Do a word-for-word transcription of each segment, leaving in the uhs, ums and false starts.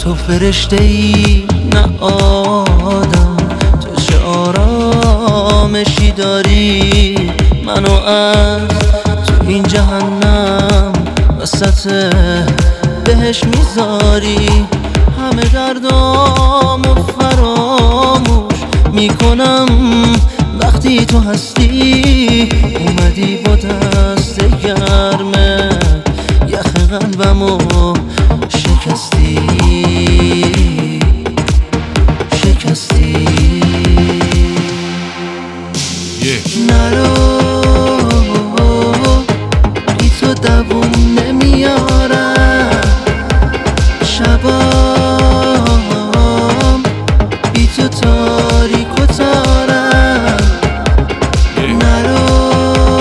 تو فرشته ای نه آدم، تو چه آرامشی داری منو از تو این جهنم وسط بهش میذاری. همه دردامو فراموش میکنم وقتی تو هستی. اومدی با دست گرمه یخ قلبمو شکستی شکستی. yeah. نرو بی تو دووم نمیارم، شبام بی تو تاریک و تارم. نرو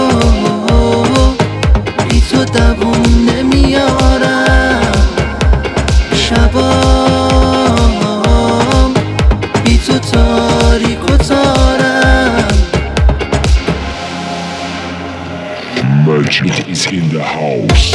بی تو دووم نمیارم، شبام بی تو تاریک و تارم. Magic is in the house.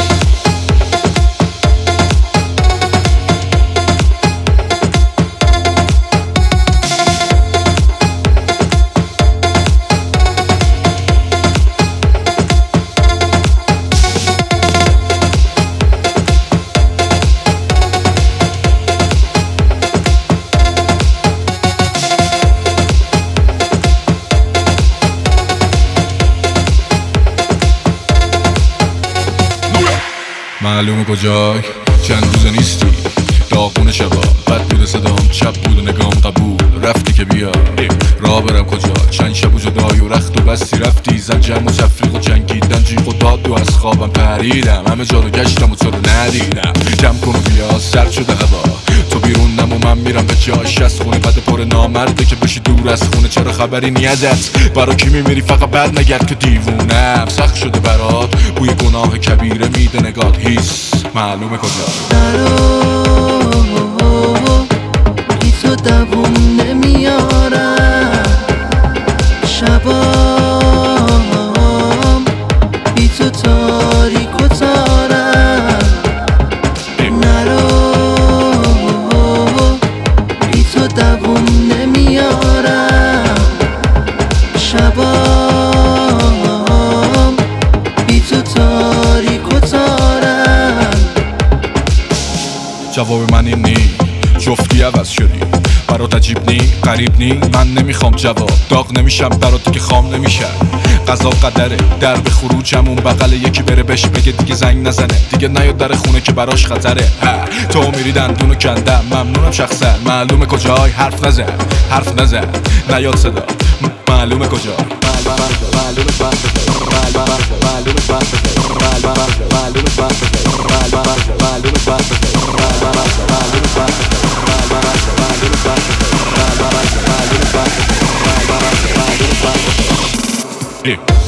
معلومه کجای چند روزه نیستی، داغون شبا بد بود صدام، چپ بود نگام قبول رفتی که بیا راه برم کجا. چند شب و جدای و رخت و بستی رفتی، زنجم و تفریق و جنگیدن جیغ و داد و از خوابم پریدم، همه جا رو گشتم و تو رو ندیدم. جمع کن و بیا سرد شده هوا، تو بیرونم و من میرم به جاش از خونه بد پر نامرده که بشی دور از خونه. چرا خبری نی ازت؟ برا کی میمیری فقط بر نگرد که دیوونم سخت شده برات، بوی گناه کبیره میده نگات هیس معلومه کجا. نرو بی تو دووم نمیارم، شبام بی تو تاریک و تارم. نرو بی تو دووم نمیارم، شبام بی تو تاریک و تارم. جواب من این نی جفتی عوض شدی، برات عجیب نی غریب نی. من نمیخوام جواب، داغ نمیشم برات که خام نمیشم. قضا قدره در به خروجم اون بغل یکی بره بهش بگه دیگه زنگ نزنه، دیگه نیاد در خونه که براش خطره. تو میری دندونو کندم ممنونم شخصا، معلومه کجای حرف نزن حرف نزن نیاد صدا، معلومه کجا. Yeah.